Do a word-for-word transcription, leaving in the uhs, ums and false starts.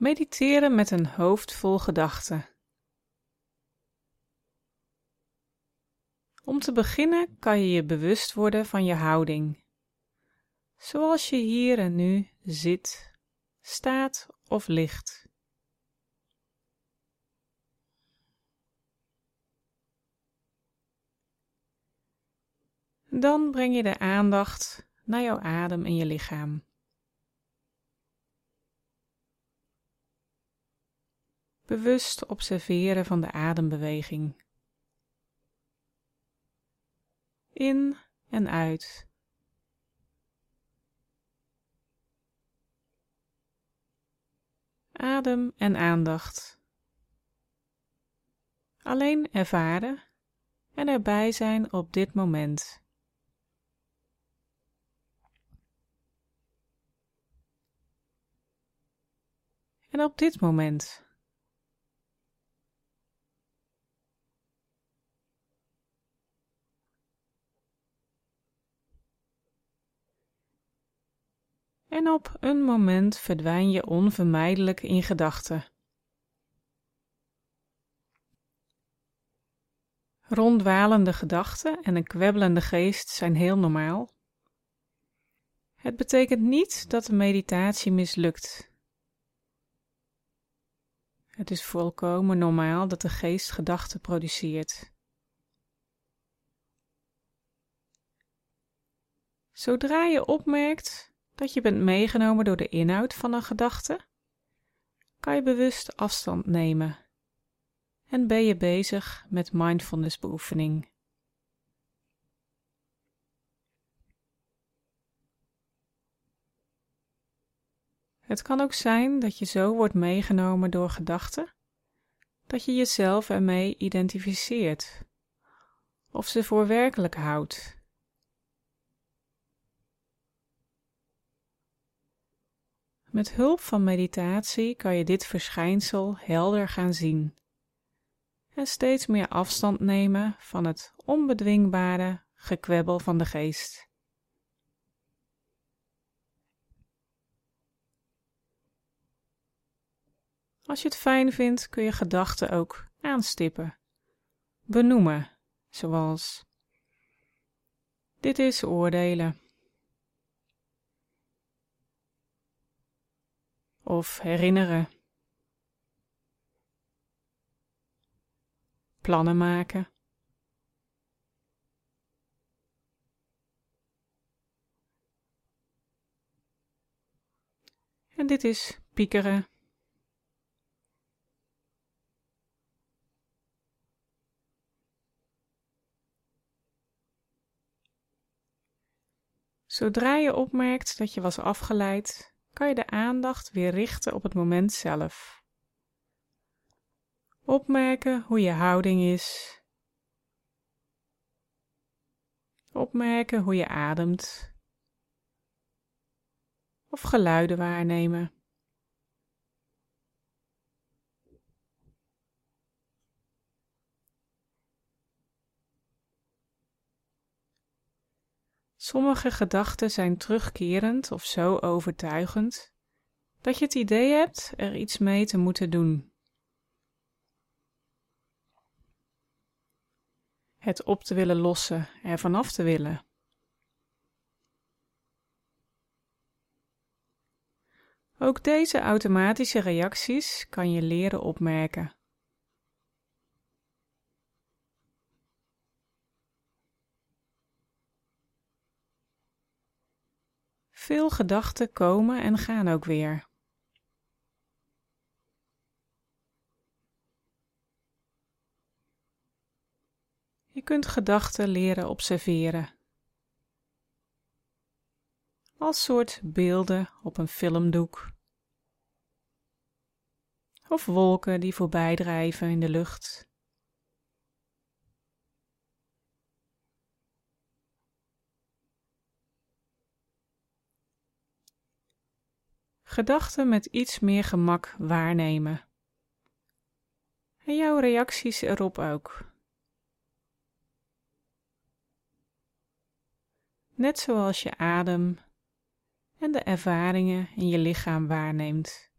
Mediteren met een hoofd vol gedachten. Om te beginnen kan je je bewust worden van je houding, zoals je hier en nu zit, staat of ligt. Dan breng je de aandacht naar jouw adem in je lichaam. Bewust observeren van de adembeweging. In en uit. Adem en aandacht. Alleen ervaren en erbij zijn op dit moment. En op dit moment. En op een moment verdwijn je onvermijdelijk in gedachten. Ronddwalende gedachten en een kwebbelende geest zijn heel normaal. Het betekent niet dat de meditatie mislukt. Het is volkomen normaal dat de geest gedachten produceert. Zodra je opmerkt dat je bent meegenomen door de inhoud van een gedachte, kan je bewust afstand nemen en ben je bezig met mindfulness beoefening. Het kan ook zijn dat je zo wordt meegenomen door gedachten, dat je jezelf ermee identificeert of ze voor werkelijk houdt. Met hulp van meditatie kan je dit verschijnsel helder gaan zien en steeds meer afstand nemen van het onbedwingbare gekwebbel van de geest. Als je het fijn vindt, kun je gedachten ook aanstippen, benoemen, zoals: dit is oordelen. Of herinneren. Plannen maken. En dit is piekeren. Zodra je opmerkt dat je was afgeleid, kan je de aandacht weer richten op het moment zelf. Opmerken hoe je houding is. Opmerken hoe je ademt. Of geluiden waarnemen. Sommige gedachten zijn terugkerend of zo overtuigend dat je het idee hebt er iets mee te moeten doen. Het op te willen lossen, er vanaf te willen. Ook deze automatische reacties kan je leren opmerken. Veel gedachten komen en gaan ook weer. Je kunt gedachten leren observeren. Als soort beelden op een filmdoek. Of wolken die voorbij drijven in de lucht. Gedachten met iets meer gemak waarnemen. En jouw reacties erop ook. Net zoals je adem en de ervaringen in je lichaam waarneemt.